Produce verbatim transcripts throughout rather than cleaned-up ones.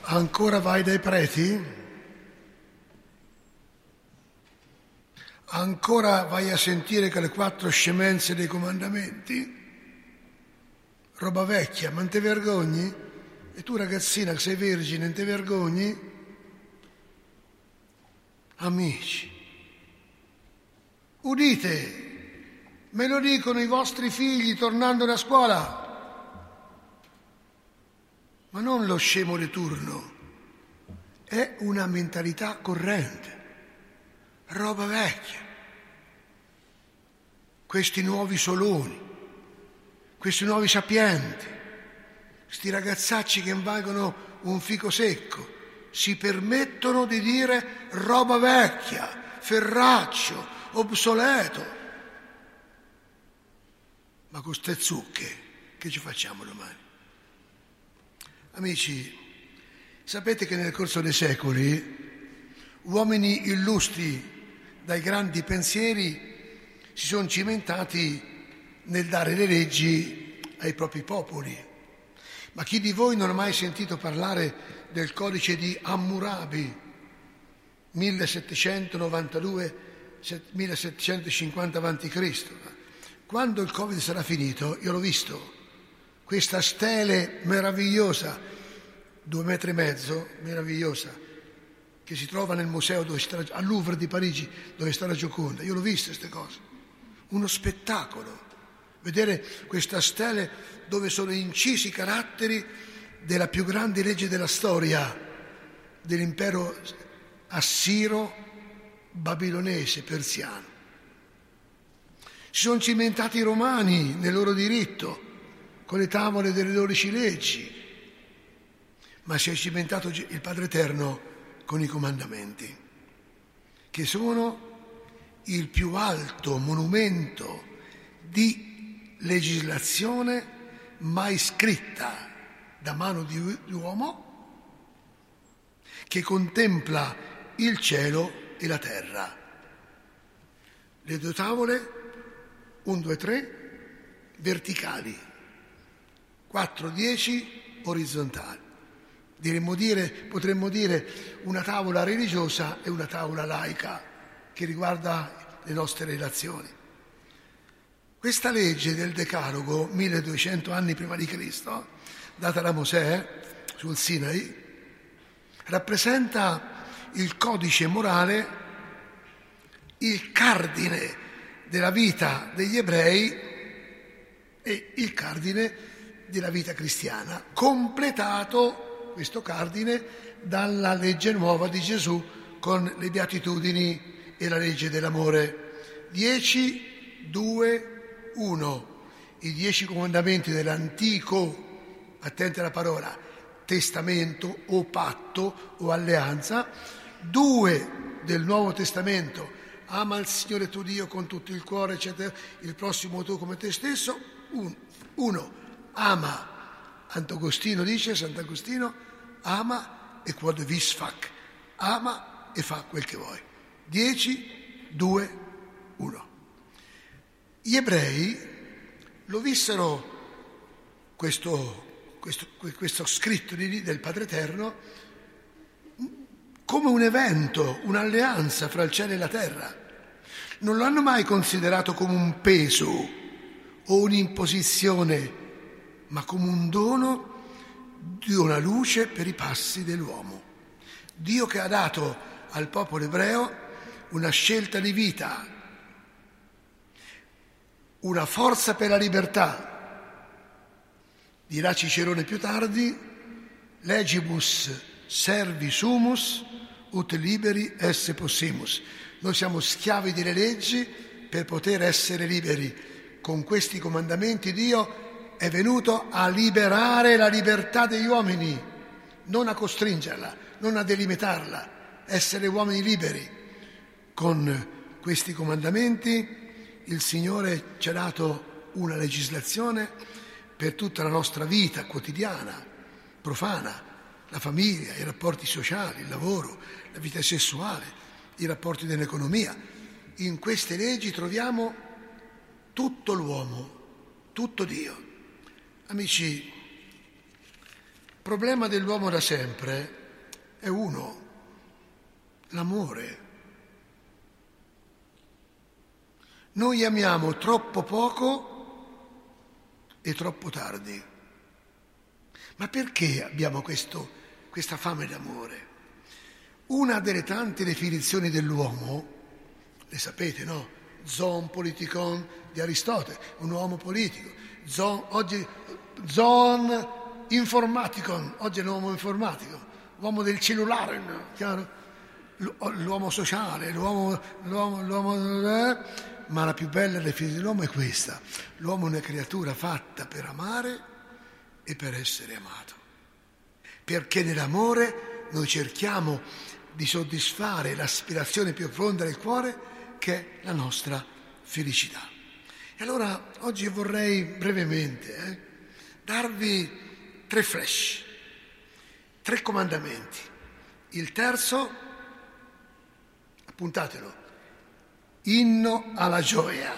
Ancora vai dai preti? Ancora vai a sentire quelle quattro scemenze dei comandamenti? Roba vecchia, ma non te vergogni? E tu ragazzina che sei vergine, non te vergogni? Amici, udite, me lo dicono i vostri figli tornando da scuola. Ma non lo scemo di turno, è una mentalità corrente, roba vecchia. Questi nuovi soloni, questi nuovi sapienti, questi ragazzacci che valgono un fico secco, si permettono di dire roba vecchia, ferraccio, obsoleto. Ma con ste zucche che ci facciamo domani? Amici, sapete che nel corso dei secoli uomini illustri dai grandi pensieri si sono cimentati nel dare le leggi ai propri popoli. Ma chi di voi non ha mai sentito parlare del codice di Hammurabi, millesettecentonovantadue millesettecentocinquanta avanti Cristo? Quando il Covid sarà finito, io l'ho visto, questa stele meravigliosa, due metri e mezzo, meravigliosa, che si trova nel museo dove sta, al Louvre di Parigi, dove sta la Gioconda. Io l'ho vista queste cose, uno spettacolo, vedere questa stele dove sono incisi i caratteri della più grande legge della storia, dell'impero assiro, babilonese, persiano. Si sono cimentati i romani nel loro diritto, con le tavole delle dodici leggi, ma si è cimentato il Padre Eterno con i comandamenti, che sono il più alto monumento di legislazione mai scritta da mano di uomo, che contempla il cielo e la terra. Le due tavole, un, due, tre, verticali, quattro, dieci orizzontali. Diremmo dire, potremmo dire una tavola religiosa e una tavola laica che riguarda le nostre relazioni. Questa legge del Decalogo, milleduecento anni prima di Cristo, data da Mosè sul Sinai, rappresenta il codice morale, il cardine della vita degli ebrei e il cardine della vita cristiana, completato questo cardine dalla legge nuova di Gesù con le beatitudini e la legge dell'amore. Dieci, due, uno. I dieci comandamenti dell'antico, attenti alla parola, testamento o patto o alleanza, due del Nuovo Testamento, ama il Signore tuo Dio con tutto il cuore, eccetera, il prossimo tuo come te stesso, un, uno. Ama, Ant'Agostino dice, Sant'Agostino, ama e quod vis fac, ama e fa quel che vuoi. Dieci, due, uno. Gli ebrei lo vissero questo, questo, questo scritto di, del Padre Eterno come un evento, un'alleanza fra il cielo e la terra. Non lo hanno mai considerato come un peso o un'imposizione, ma come un dono di una luce per i passi dell'uomo. Dio che ha dato al popolo ebreo una scelta di vita, una forza per la libertà. Dirà Cicerone più tardi, legibus servi sumus, ut liberi esse possimus. Noi siamo schiavi delle leggi per poter essere liberi. Con questi comandamenti Dio è venuto a liberare la libertà degli uomini, non a costringerla, non a delimitarla, essere uomini liberi. Con questi comandamenti il Signore ci ha dato una legislazione per tutta la nostra vita quotidiana, profana, la famiglia, i rapporti sociali, il lavoro, la vita sessuale, i rapporti dell'economia. In queste leggi troviamo tutto l'uomo, tutto Dio. Amici, problema dell'uomo da sempre è uno, l'amore. Noi amiamo troppo poco e troppo tardi. Ma perché abbiamo questo, questa fame d'amore? Una delle tante definizioni dell'uomo, le sapete, no? Zoon politikon di Aristotele, un uomo politico. Zoon, oggi zoon informatikon, oggi è l'uomo informatico, l'uomo del cellulare, chiaro? L'uomo sociale, l'uomo, l'uomo, l'uomo eh? Ma la più bella definizione dell'uomo è questa: l'uomo è una creatura fatta per amare e per essere amato, perché nell'amore noi cerchiamo di soddisfare l'aspirazione più profonda del cuore, che è la nostra felicità. E allora oggi vorrei brevemente eh, darvi tre flash, tre comandamenti. Il terzo, appuntatelo, inno alla gioia.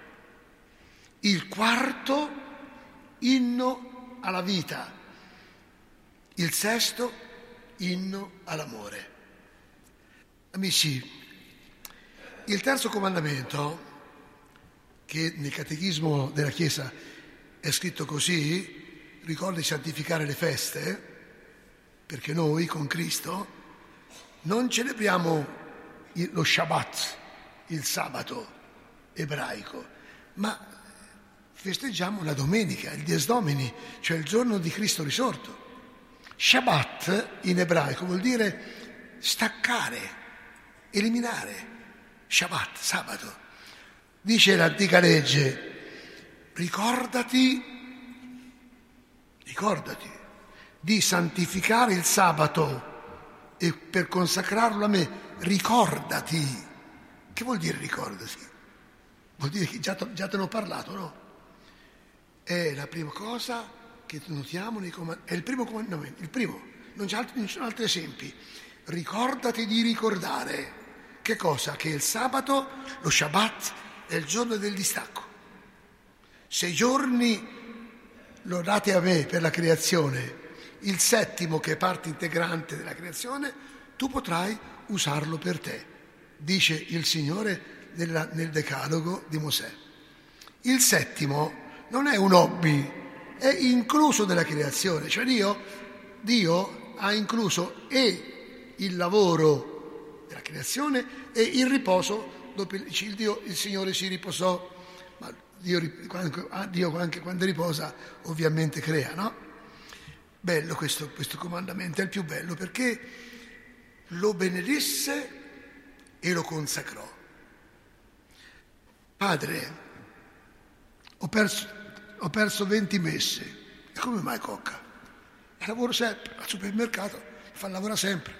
Il quarto, inno alla vita. Il sesto, inno all'amore. Amici, il terzo comandamento, che nel Catechismo della Chiesa è scritto così, ricorda di santificare le feste, perché noi con Cristo non celebriamo lo Shabbat, il sabato ebraico, ma festeggiamo la domenica, il Dies Domini, cioè il giorno di Cristo risorto. Shabbat in ebraico vuol dire staccare, eliminare. Shabbat, sabato. Dice l'antica legge: ricordati, ricordati di santificare il sabato e per consacrarlo a me, ricordati. Che vuol dire ricordati? Vuol dire che già, già te ne ho parlato, no? È la prima cosa che notiamo nei comandamenti, è il primo comandamento, il primo, non, c'è altri, non ci sono altri esempi. Ricordati di ricordare. Che cosa? Che il sabato, lo Shabbat, è il giorno del distacco. Sei giorni lo date a me per la creazione, il settimo, che è parte integrante della creazione, tu potrai usarlo per te, dice il Signore nella, nel Decalogo di Mosè. Il settimo non è un hobby, è incluso nella creazione, cioè Dio, Dio ha incluso e il lavoro della creazione e il riposo, dopo il, il, Dio, il Signore si riposò, ma Dio, Dio anche quando riposa ovviamente crea, no? Bello questo, questo comandamento, è il più bello perché lo benedisse e lo consacrò. Padre, ho perso, ho perso venti messe, e come mai cocca? Lavoro sempre, al supermercato, fa lavorare sempre.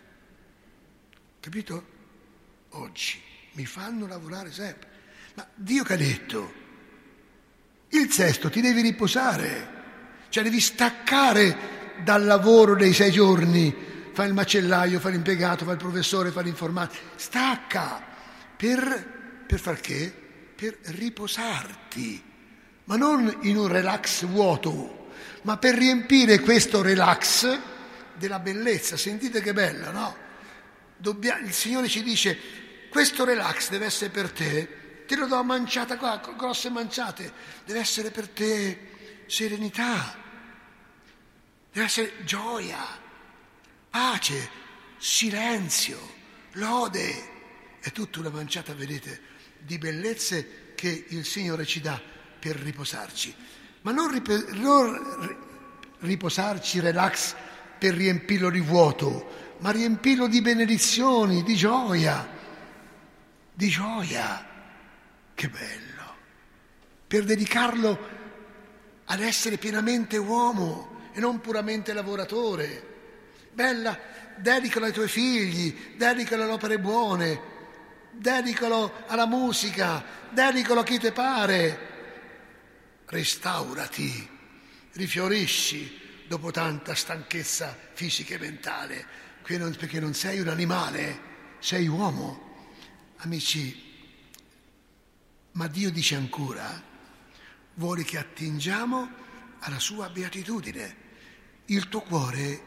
Capito? Oggi mi fanno lavorare sempre. Ma Dio che ha detto? Il sesto ti devi riposare, cioè devi staccare dal lavoro dei sei giorni. Fai il macellaio, fai l'impiegato, fai il professore, fai l'informatico. Stacca per, per far che? Per riposarti, ma non in un relax vuoto, ma per riempire questo relax della bellezza. Sentite che bella, no? Dobbia, il Signore ci dice: questo relax deve essere per te, te lo do a manciata qua, grosse manciate, deve essere per te serenità, deve essere gioia, pace, silenzio, lode. È tutta una manciata, vedete, di bellezze che il Signore ci dà per riposarci, ma non, rip- non riposarci relax per riempirlo di vuoto, ma riempirlo di benedizioni, di gioia, di gioia. Che bello! Per dedicarlo ad essere pienamente uomo e non puramente lavoratore. Bella, dedicalo ai tuoi figli, dedicalo alle opere buone, dedicalo alla musica, dedicalo a chi te pare. Restaurati, rifiorisci dopo tanta stanchezza fisica e mentale, perché non sei un animale, sei uomo. Amici, ma Dio dice ancora, vuole che attingiamo alla sua beatitudine. Il tuo cuore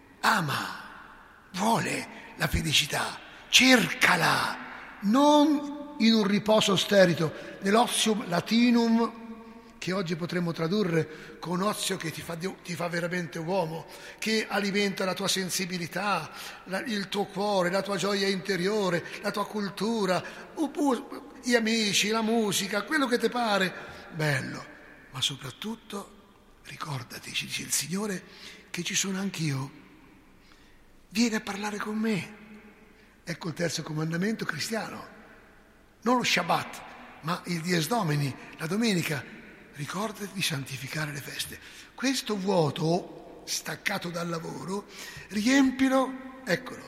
ama, vuole la felicità, cercala, non in un riposo sterito, nell'ozium latinum, che oggi potremmo tradurre con ozio che ti fa, ti fa veramente uomo, che alimenta la tua sensibilità, la, il tuo cuore, la tua gioia interiore, la tua cultura, oppure gli amici, la musica, quello che ti pare. Bello, ma soprattutto ricordati, ci dice il Signore, che ci sono anch'io. Vieni a parlare con me. Ecco il terzo comandamento cristiano. Non lo Shabbat, ma il Dies Domini, la domenica. Ricordati di santificare le feste. Questo vuoto, staccato dal lavoro, riempilo, eccolo,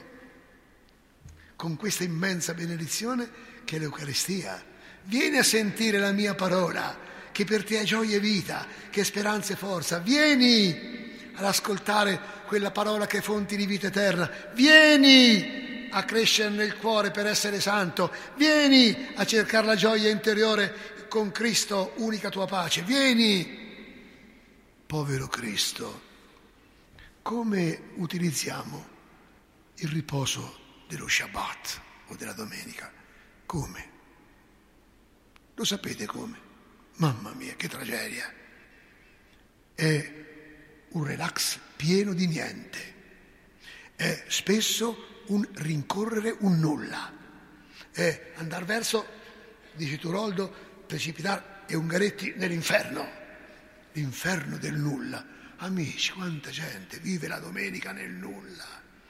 con questa immensa benedizione che è l'Eucaristia. Vieni a sentire la mia parola, che per te è gioia e vita, che è speranza e forza. Vieni ad ascoltare quella parola che è fonte di vita eterna. Vieni a crescere nel cuore per essere santo. Vieni a cercare la gioia interiore con Cristo, unica tua pace. Vieni, povero Cristo. Come utilizziamo il riposo dello Shabbat o della domenica? Come? Lo sapete come? Mamma mia, che tragedia. È un relax pieno di niente. È spesso un rincorrere un nulla. È andare verso, dici tu Roldo, precipitare e Ungaretti nell'inferno, l'inferno del nulla. Amici, quanta gente vive la domenica nel nulla.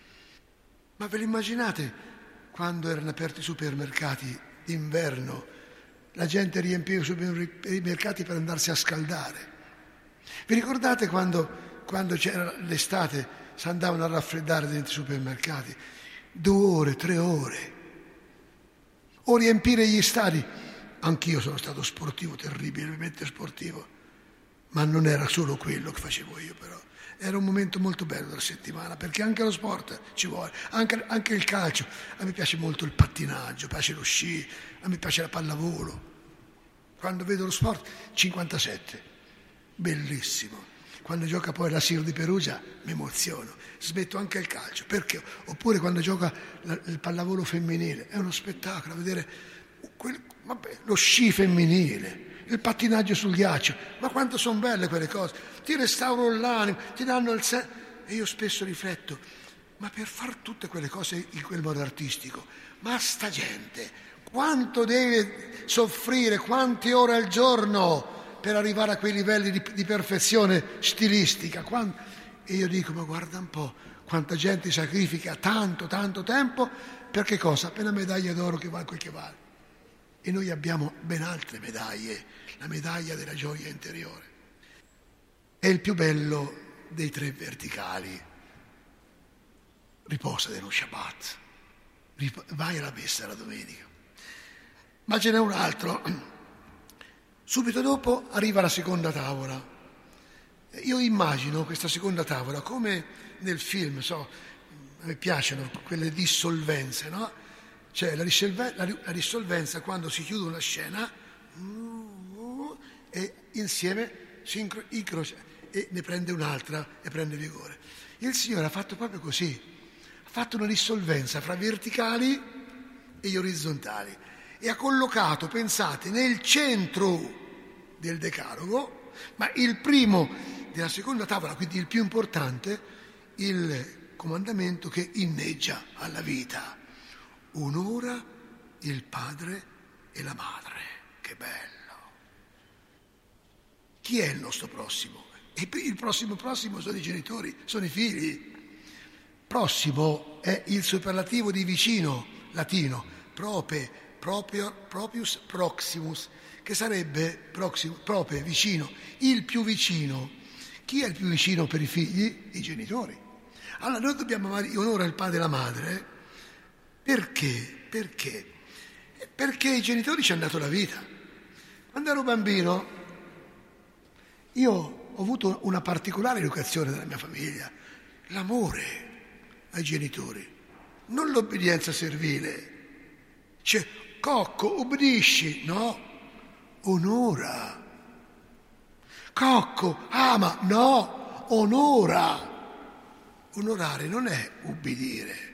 Ma ve lo immaginate quando erano aperti i supermercati d'inverno? La gente riempiva i supermercati per andarsi a scaldare. Vi ricordate quando, quando c'era l'estate, si andavano a raffreddare dentro i supermercati? Due ore, tre ore. O riempire gli stadi. Anch'io sono stato sportivo, terribilmente sportivo, ma non era solo quello che facevo io, però. Era un momento molto bello della settimana, perché anche lo sport ci vuole, anche, anche il calcio. A me piace molto il pattinaggio, piace lo sci, a me piace la pallavolo. Quando vedo lo sport, cinquantasette, bellissimo. Quando gioca poi la Sir di Perugia mi emoziono, smetto anche il calcio, perché? Oppure quando gioca la, il pallavolo femminile, è uno spettacolo, a vedere quel, vabbè, lo sci femminile, il pattinaggio sul ghiaccio, ma quanto sono belle quelle cose, ti restaurano l'animo, ti danno il senso. E io spesso rifletto, ma per far tutte quelle cose in quel modo artistico, ma sta gente quanto deve soffrire, quante ore al giorno per arrivare a quei livelli di, di perfezione stilistica. Quanto... E io dico, ma guarda un po', quanta gente sacrifica tanto, tanto tempo, per che cosa? Per la medaglia d'oro che vale quel che vale. E noi abbiamo ben altre medaglie, la medaglia della gioia interiore. È il più bello dei tre verticali. Riposa dello Shabbat, vai alla messa la domenica. Ma ce n'è un altro. Subito dopo arriva la seconda tavola. Io immagino questa seconda tavola come nel film, so, a me piacciono quelle dissolvenze, no? Cioè la, risolve, la, la dissolvenza quando si chiude una scena uh, e insieme si incro, incrocia e ne prende un'altra e prende vigore. Il Signore ha fatto proprio così, ha fatto una dissolvenza fra verticali e gli orizzontali e ha collocato, pensate, nel centro del decalogo, ma il primo della seconda tavola, quindi il più importante, il comandamento che inneggia alla vita. Onora il padre e la madre. Che bello! Chi è il nostro prossimo? E il prossimo prossimo sono i genitori, sono i figli. Prossimo è il superlativo di vicino, latino, prope, proprio, propius, proximus, che sarebbe prossimo, prope, vicino, il più vicino. Chi è il più vicino per i figli? I genitori. Allora noi dobbiamo amare, onora il padre e la madre. Perché? Perché? Perché i genitori ci hanno dato la vita. Quando ero bambino, io ho avuto una particolare educazione dalla mia famiglia, l'amore ai genitori, non l'obbedienza servile. Cioè, Cocco, obbedisci, no? Onora. Cocco, ama, no? Onora. onorare non è ubbidire,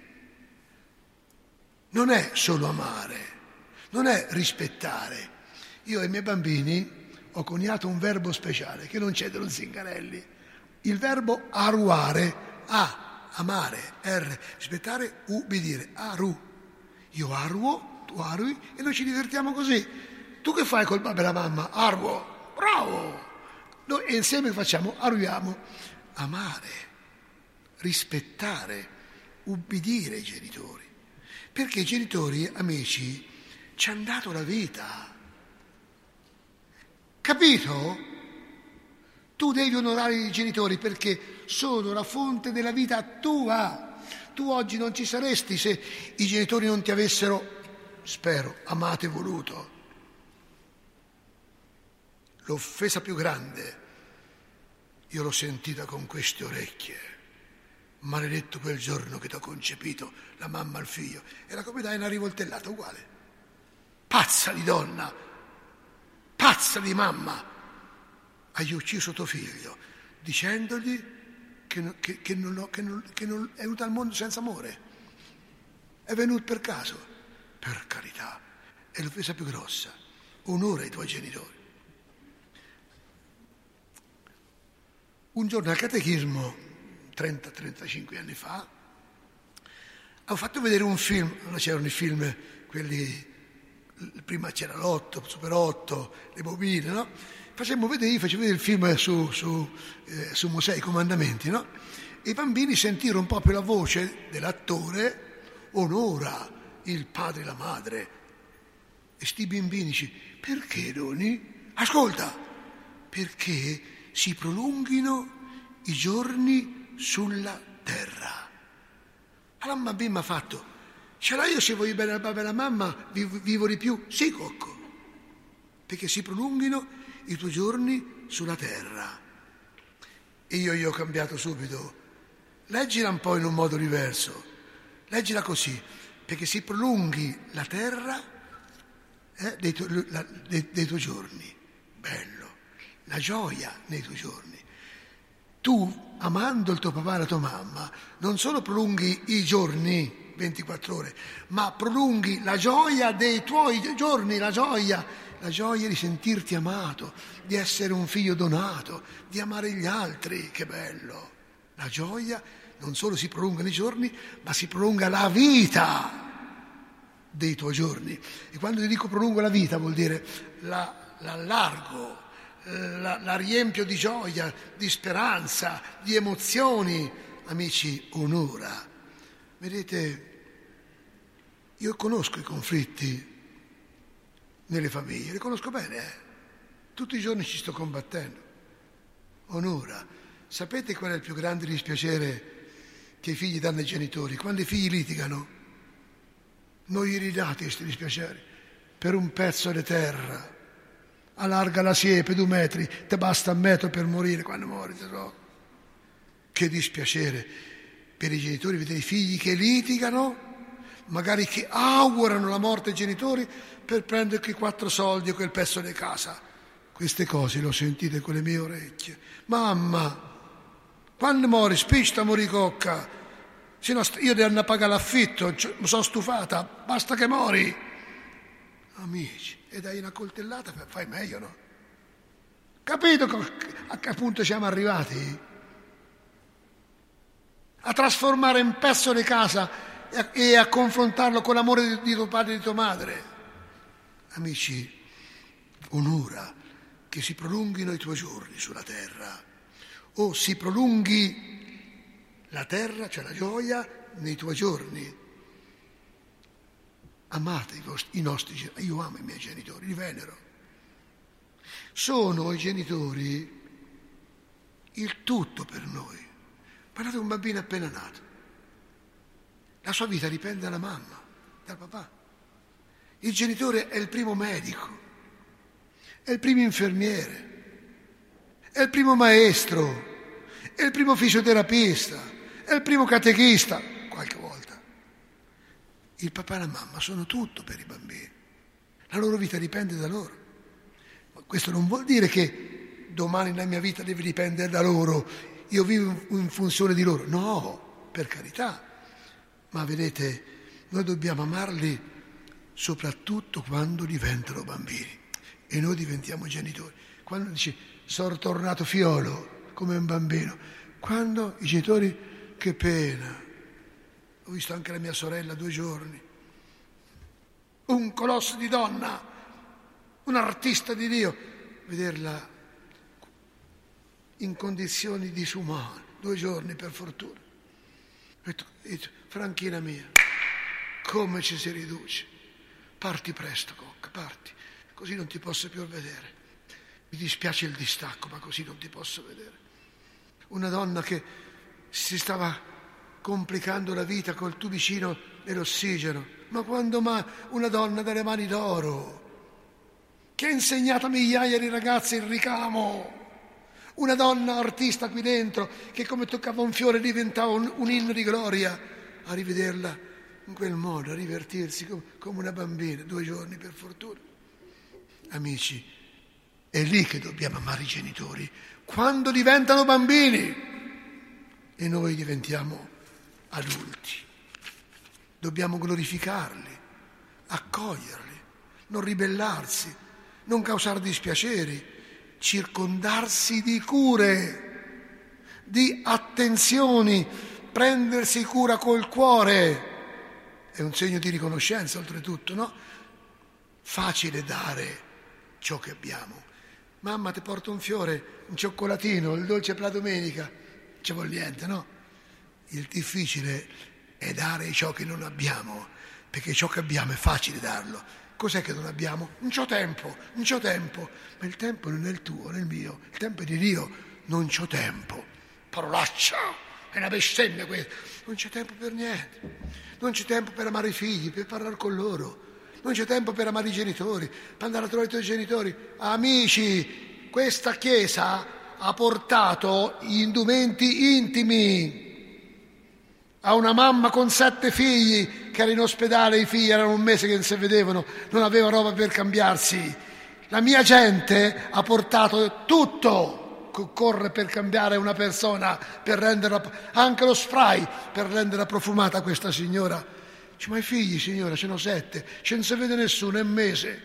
non è solo amare, non è rispettare. Io ai miei bambini ho coniato un verbo speciale che non c'è dello Zingarelli, il verbo aruare, a, amare, r, rispettare, ubbidire, aru. Io aruo, tu arui e noi ci divertiamo così. Tu che fai col babbo e la mamma? Aruo, bravo! Noi insieme facciamo, aruiamo, amare, rispettare, ubbidire i genitori. Perché i genitori, amici, ci hanno dato la vita. Capito? Tu devi onorare i genitori perché sono la fonte della vita tua. Tu oggi non ci saresti se i genitori non ti avessero, spero, amato e voluto. L'offesa più grande, io l'ho sentita con queste orecchie. Maledetto quel giorno che ti ho concepito, la mamma al figlio. Era come dai una rivoltellata, uguale. Pazza di donna, pazza di mamma. Hai ucciso tuo figlio, dicendogli che, che, che, non, che, non, che non è venuto al mondo senza amore. È venuto per caso. Per carità, è l'offesa più grossa. Onora i tuoi genitori. Un giorno al catechismo, trenta trentacinque anni fa, ho fatto vedere un film, allora c'erano i film, quelli, prima c'era l'otto, Super otto, le bobine, no? Facemmo vedere, io facevo vedere il film su, su, eh, su Mosè, i comandamenti, no? E i bambini sentirono proprio la voce dell'attore, onora il padre e la madre. E sti bambini dice, perché doni? Ascolta, perché si prolunghino i giorni sulla terra. Allora mamma bimba ha fatto, ce l'ho io se voglio bene al babbo e alla mamma, vivo, vivo di più? Sì, cocco, perché si prolunghino i tuoi giorni sulla terra. E io gli ho cambiato subito, leggila un po' in un modo diverso, leggila così, perché si prolunghi la terra eh, dei, tu, la, dei, dei tuoi giorni. Bello, la gioia nei tuoi giorni. Tu, amando il tuo papà e la tua mamma, non solo prolunghi i giorni, ventiquattro ore, ma prolunghi la gioia dei tuoi giorni, la gioia, la gioia di sentirti amato, di essere un figlio donato, di amare gli altri, che bello. La gioia non solo si prolunga nei giorni, ma si prolunga la vita dei tuoi giorni. E quando ti dico prolungo la vita vuol dire la, la allargo, la, la riempio di gioia, di speranza, di emozioni. Amici, onora. Vedete, io conosco i conflitti nelle famiglie, le conosco bene, eh? Tutti i giorni ci sto combattendo. Onora. Sapete qual è il più grande dispiacere che i figli danno ai genitori? Quando i figli litigano, non gli ridate questi dispiaceri per un pezzo di terra. Allarga la siepe due metri, te basta un metro per morire quando muori, tesoro. Che dispiacere per i genitori vedere i figli che litigano, magari che augurano la morte ai genitori per prendere quei quattro soldi o quel pezzo di casa. Queste cose le ho sentite con le mie orecchie. Mamma, quando muori, spiccia morì cocca, se no io devo andare a pagare l'affitto, mi sono stufata, basta che mori. Amici, e dai una coltellata, fai meglio, no? Capito a che punto siamo arrivati? A trasformare un pezzo di casa e a confrontarlo con l'amore di tuo padre e di tua madre. Amici, onora che si prolunghino i tuoi giorni sulla terra, o si prolunghi la terra, cioè la gioia, nei tuoi giorni. Amate i, vostri, i nostri genitori, io amo i miei genitori, li venero. Sono i genitori il tutto per noi. Guardate un bambino appena nato. La sua vita dipende dalla mamma, dal papà. Il genitore è il primo medico, è il primo infermiere, è il primo maestro, è il primo fisioterapista, è il primo catechista, qualche volta. Il papà e la mamma sono tutto per i bambini. La loro vita dipende da loro. Ma questo non vuol dire che domani la mia vita deve dipendere da loro, io vivo in funzione di loro. No, per carità, ma vedete, noi dobbiamo amarli soprattutto quando diventano bambini e noi diventiamo genitori. Quando dici sono tornato fiolo come un bambino, quando i genitori, che pena, ho visto anche la mia sorella due giorni, un colosso di donna, un artista di Dio, vederla in condizioni disumane, due giorni per fortuna. E tu, e tu, Franchina mia, come ci si riduce. Parti presto, Cocca, parti, così non ti posso più vedere. Mi dispiace il distacco, ma così non ti posso vedere. Una donna che si stava complicando la vita col tubicino dell'ossigeno, ma quando mai una donna dalle mani d'oro, che ha insegnato a migliaia di ragazzi il ricamo, una donna artista qui dentro, che come toccava un fiore diventava un, un inno di gloria, a rivederla in quel modo, a divertirsi come, come una bambina, due giorni per fortuna. Amici, è lì che dobbiamo amare i genitori, quando diventano bambini e noi diventiamo adulti. Dobbiamo glorificarli, accoglierli, non ribellarsi, non causare dispiaceri, circondarsi di cure, di attenzioni, prendersi cura col cuore. È un segno di riconoscenza, oltretutto, no? Facile dare ciò che abbiamo. Mamma, ti porto un fiore, un cioccolatino, il dolce per la domenica. Ci vuole niente, no? Il difficile è dare ciò che non abbiamo, perché ciò che abbiamo è facile darlo. Cos'è che non abbiamo? Non c'ho tempo, non c'ho tempo. Ma il tempo non è il tuo, non è il mio. Il tempo è di Dio. Non c'ho tempo. Parolaccia, è una bestemmia questa. Non c'è tempo per niente. Non c'è tempo per amare i figli, per parlare con loro. Non c'è tempo per amare i genitori, per andare a trovare i tuoi genitori. Amici, questa Chiesa ha portato gli indumenti intimi a una mamma con sette figli che era in ospedale, i figli erano un mese che non si vedevano, non aveva roba per cambiarsi. La mia gente ha portato tutto che occorre per cambiare una persona, per renderla, anche lo spray per renderla profumata questa signora. Dice, ma i figli, signora, ce ne ho sette, ce non si vede nessuno, è un mese.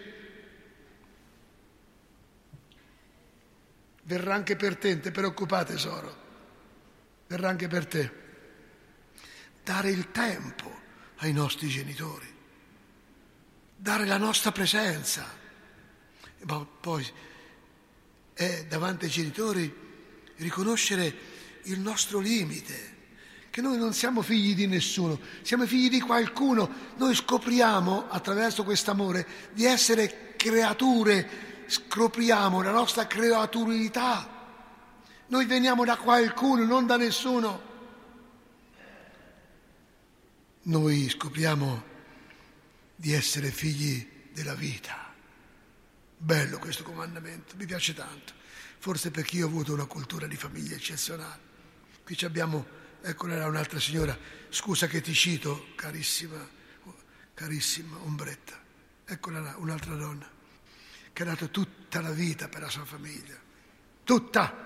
Verrà anche per te, non ti preoccupate tesoro, verrà anche per te. Dare il tempo ai nostri genitori, dare la nostra presenza, ma poi è davanti ai genitori riconoscere il nostro limite, che noi non siamo figli di nessuno, siamo figli di qualcuno. Noi scopriamo attraverso quest'amore di essere creature, scopriamo la nostra creaturalità. Noi veniamo da qualcuno, non da nessuno. Noi scopriamo di essere figli della vita. Bello questo comandamento, mi piace tanto. Forse perché io ho avuto una cultura di famiglia eccezionale. Qui abbiamo, eccola là un'altra signora, scusa che ti cito, carissima, carissima Ombretta. Eccola là, un'altra donna, che ha dato tutta la vita per la sua famiglia. Tutta!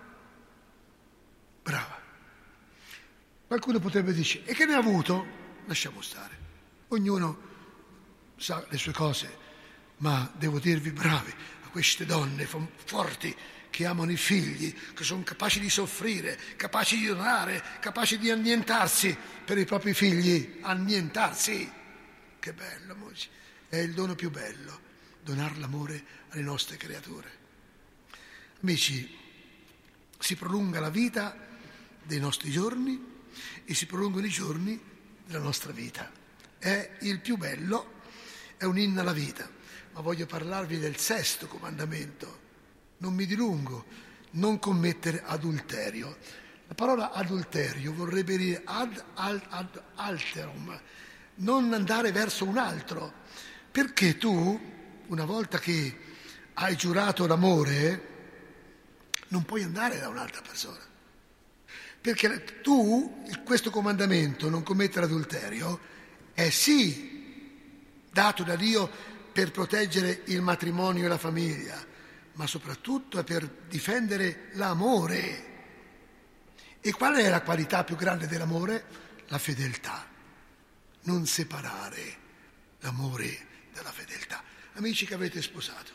Brava. Qualcuno potrebbe dire, e che ne ha avuto? Lasciamo stare, ognuno sa le sue cose, ma devo dirvi bravi a queste donne forti che amano i figli, che sono capaci di soffrire, capaci di donare, capaci di annientarsi per i propri figli, annientarsi. Che bello, amici. È il dono più bello, donare l'amore alle nostre creature. Amici, si prolunga la vita dei nostri giorni e si prolungano i giorni della nostra vita. È il più bello, è un inno alla vita. Ma voglio parlarvi del sesto comandamento. Non mi dilungo, non commettere adulterio. La parola adulterio vorrebbe dire ad, ad, ad alterum, non andare verso un altro. Perché tu, una volta che hai giurato l'amore, non puoi andare da un'altra persona. Perché tu, questo comandamento, non commettere adulterio, è sì dato da Dio per proteggere il matrimonio e la famiglia, ma soprattutto è per difendere l'amore. E qual è la qualità più grande dell'amore? La fedeltà. Non separare l'amore dalla fedeltà. Amici che avete sposato,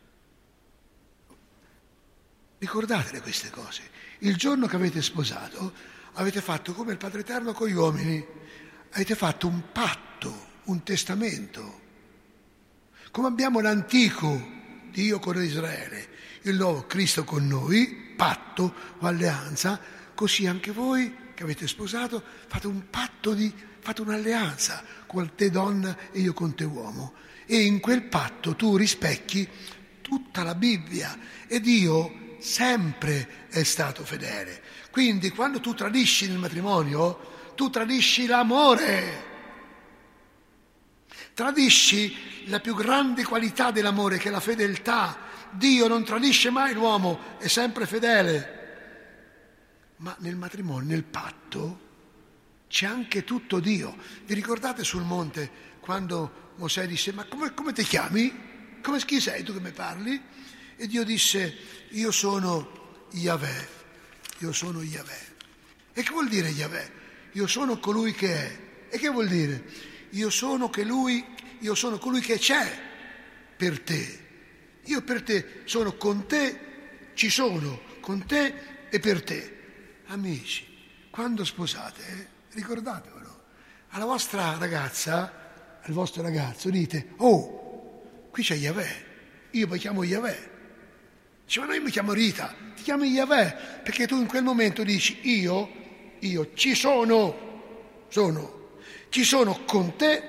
ricordatele queste cose. Il giorno che avete sposato avete fatto come il Padre Eterno con gli uomini, avete fatto un patto, un testamento. Come abbiamo l'antico Dio con Israele, il nuovo Cristo con noi, patto o alleanza, così anche voi che avete sposato fate un patto di, fate un'alleanza con te donna e io con te uomo. E in quel patto tu rispecchi tutta la Bibbia e Dio sempre è stato fedele. Quindi quando tu tradisci nel matrimonio, tu tradisci l'amore. Tradisci la più grande qualità dell'amore, che è la fedeltà. Dio non tradisce mai l'uomo, è sempre fedele. Ma nel matrimonio, nel patto, c'è anche tutto Dio. Vi ricordate sul monte quando Mosè disse: ma come, come ti chiami? Come chi sei tu che mi parli? E Dio disse: io sono Yahweh, io sono Yahweh. E che vuol dire Yahweh? Io sono colui che è. E che vuol dire? Io sono che lui, io sono colui che c'è per te. Io per te sono con te, ci sono con te e per te. Amici, quando sposate, eh, ricordatevelo, alla vostra ragazza, al vostro ragazzo dite: oh, qui c'è Yahweh, io mi chiamo Yahweh. Dice: ma no, io mi chiamo Rita, ti chiami Yahweh, perché tu in quel momento dici: io, io ci sono, sono, ci sono con te.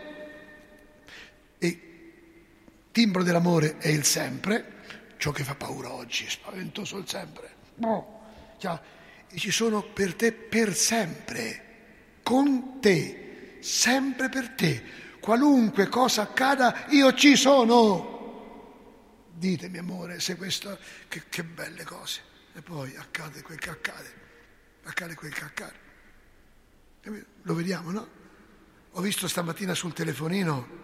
E timbro dell'amore è il sempre, ciò che fa paura oggi, è spaventoso il sempre. No, chiaro. E ci sono per te per sempre, con te, sempre per te. Qualunque cosa accada, io ci sono. Ditemi, amore, se questo, che, che belle cose. E poi accade quel che accade, accade quel che accade. Lo vediamo, no? Ho visto stamattina sul telefonino,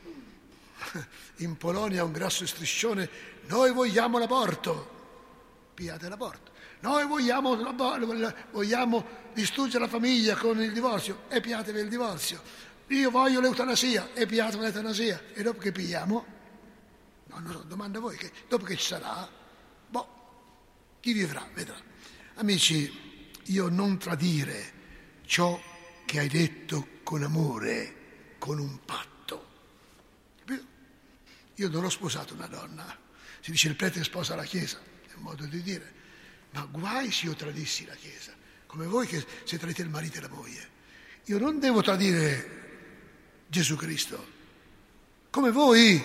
in Polonia un grasso striscione: noi vogliamo l'aborto. Piate l'aborto. Noi vogliamo, vogliamo distruggere la famiglia con il divorzio, e piatevi il divorzio. Io voglio l'eutanasia, e piatevi l'eutanasia. E dopo che pigliamo? No, no, no, domanda a voi, che dopo che ci sarà? Boh, chi vivrà, vedrà. Amici, io non tradire ciò che hai detto con amore, con un patto. Capito? Io non ho sposato una donna. Si dice il prete sposa la Chiesa, è un modo di dire. Ma guai se io tradissi la Chiesa, come voi che se tradite il marito e la moglie. Io non devo tradire Gesù Cristo, come voi.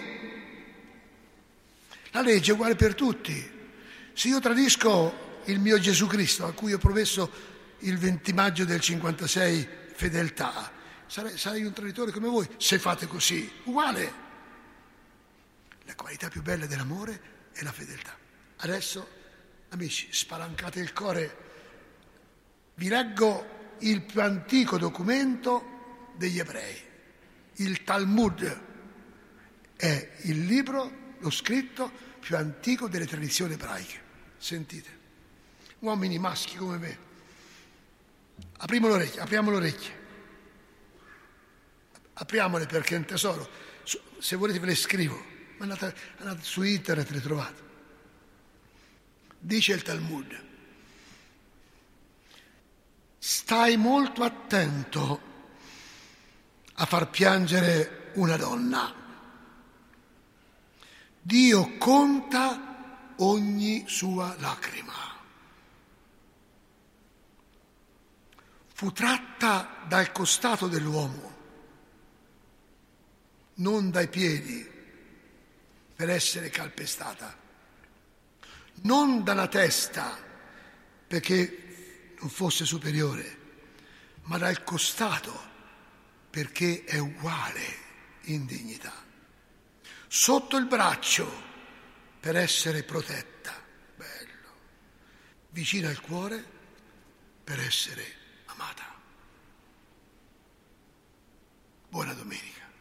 La legge è uguale per tutti. Se io tradisco il mio Gesù Cristo, a cui ho promesso il venti maggio del cinquantasei fedeltà, sarei, sarei un traditore come voi, se fate così, uguale. La qualità più bella dell'amore è la fedeltà. Adesso, amici, spalancate il cuore, vi leggo il più antico documento degli ebrei. Il Talmud è il libro, lo scritto più antico delle tradizioni ebraiche. Sentite, uomini maschi come me, apriamo le orecchie, apriamo le orecchie, apriamole perché è un tesoro. Se volete ve le scrivo, andate, andate su internet e le trovate. Dice il Talmud: stai molto attento a far piangere una donna. Dio conta ogni sua lacrima. Fu tratta dal costato dell'uomo, non dai piedi, per essere calpestata. Non dalla testa, perché non fosse superiore, ma dal costato, perché è uguale in dignità. Sotto il braccio, per essere protetta, bello. Vicino al cuore, per essere amata. Buona domenica.